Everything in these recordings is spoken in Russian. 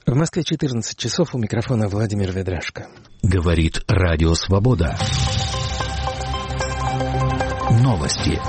В Москве 14 часов, у микрофона Владимир Ведрашко. Говорит Радио Свобода. Новости.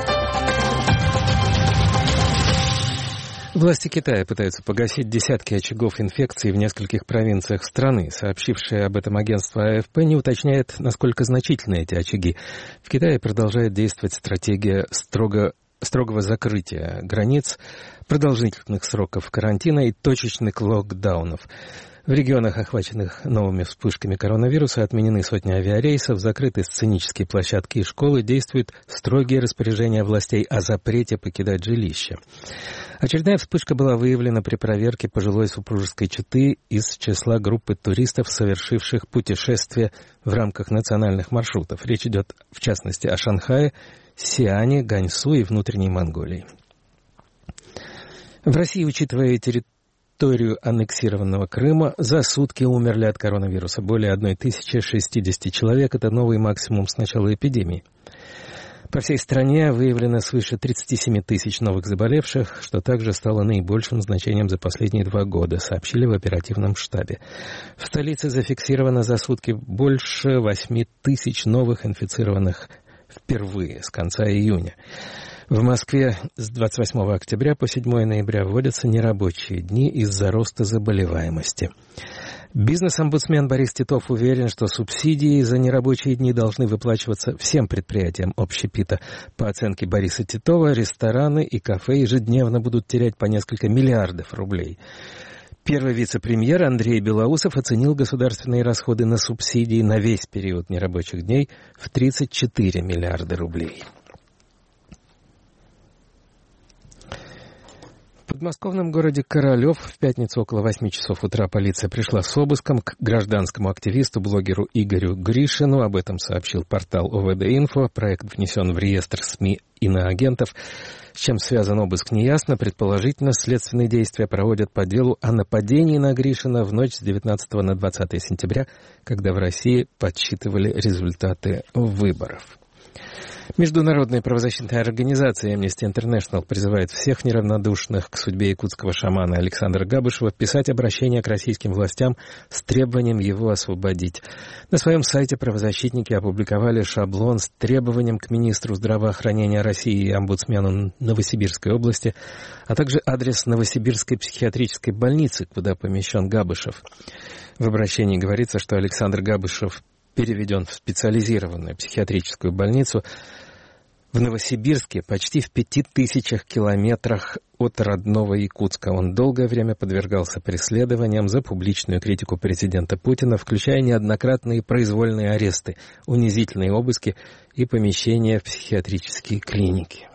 Власти Китая пытаются погасить десятки очагов инфекции в нескольких провинциях страны. Сообщившее об этом агентство АФП не уточняет, насколько значительны эти очаги. В Китае продолжает действовать стратегия строгого закрытия границ, продолжительных сроков карантина и точечных локдаунов. В регионах, охваченных новыми вспышками коронавируса, отменены сотни авиарейсов, закрыты сценические площадки и школы, действуют строгие распоряжения властей о запрете покидать жилище. Очередная вспышка была выявлена при проверке пожилой супружеской четы из числа группы туристов, совершивших путешествие в рамках национальных маршрутов. Речь идет, в частности, о Шанхае, Сиане, Ганьсу и Внутренней Монголии. В России, учитывая территорию аннексированного Крыма, за сутки умерли от коронавируса более 1060 человек. Это новый максимум с начала эпидемии. По всей стране выявлено свыше 37 тысяч новых заболевших, что также стало наибольшим значением за последние 2 года, сообщили в оперативном штабе. В столице зафиксировано за сутки больше 8 тысяч новых инфицированных впервые с конца июня. В Москве с 28 октября по 7 ноября вводятся нерабочие дни из-за роста заболеваемости. Бизнес-омбудсмен Борис Титов уверен, что субсидии за нерабочие дни должны выплачиваться всем предприятиям общепита. По оценке Бориса Титова, рестораны и кафе ежедневно будут терять по несколько миллиардов рублей. Первый вице-премьер Андрей Белоусов оценил государственные расходы на субсидии на весь период нерабочих дней в 34 миллиарда рублей. В подмосковном городе Королев в пятницу около 8 часов утра полиция пришла с обыском к гражданскому активисту, блогеру Игорю Гришину. Об этом сообщил портал ОВД-Инфо. Проект внесен в реестр СМИ иноагентов. С чем связан обыск, неясно. Предположительно, следственные действия проводят по делу о нападении на Гришина в ночь с 19 на 20 сентября, когда в России подсчитывали результаты выборов. Международная правозащитная организация Amnesty International призывает всех неравнодушных к судьбе якутского шамана Александра Габышева писать обращение к российским властям с требованием его освободить. На своем сайте правозащитники опубликовали шаблон с требованием к министру здравоохранения России и омбудсмену Новосибирской области, а также адрес Новосибирской психиатрической больницы, куда помещен Габышев. В обращении говорится, что Александр Габышев переведен в специализированную психиатрическую больницу в Новосибирске, почти в 5000 километрах от родного Якутска. Он долгое время подвергался преследованиям за публичную критику президента Путина, включая неоднократные произвольные аресты, унизительные обыски и помещения в психиатрические клиники.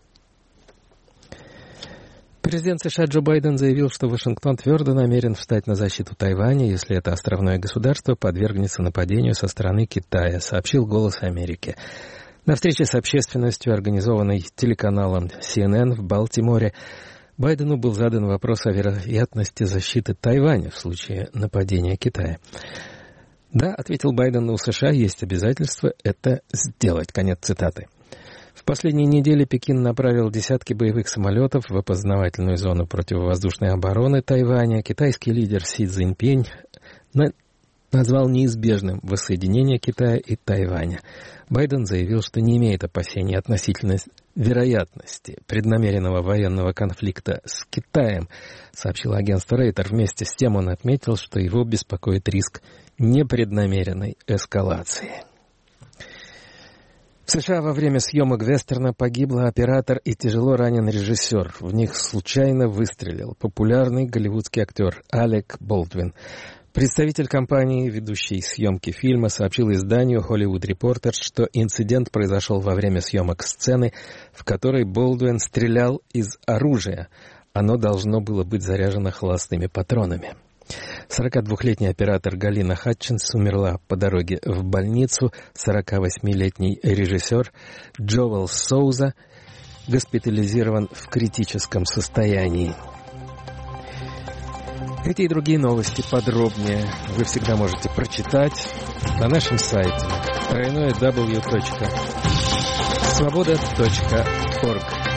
Президент США Джо Байден заявил, что Вашингтон твердо намерен встать на защиту Тайваня, если это островное государство подвергнется нападению со стороны Китая, сообщил «Голос Америки». На встрече с общественностью, организованной телеканалом CNN в Балтиморе, Байдену был задан вопрос о вероятности защиты Тайваня в случае нападения Китая. «Да», — ответил Байден, — «у США есть обязательство это сделать». Конец цитаты. В последние недели Пекин направил десятки боевых самолетов в опознавательную зону противовоздушной обороны Тайваня. Китайский лидер Си Цзиньпинь назвал неизбежным воссоединение Китая и Тайваня. Байден заявил, что не имеет опасений относительно вероятности преднамеренного военного конфликта с Китаем, сообщил агентство Рейтер. Вместе с тем он отметил, что его беспокоит риск непреднамеренной эскалации. В США во время съемок вестерна погибла оператор и тяжело ранен режиссер. В них случайно выстрелил популярный голливудский актер Алек Болдуин. Представитель компании, ведущей съемки фильма, сообщил изданию Hollywood Reporter, что инцидент произошел во время съемок сцены, в которой Болдуин стрелял из оружия. Оно должно было быть заряжено холостыми патронами. 42-летний оператор Галина Хатчинс умерла по дороге в больницу. 48-летний режиссер Джоэл Соуза госпитализирован в критическом состоянии. Эти и другие новости подробнее вы всегда можете прочитать на нашем сайте www.svoboda.org.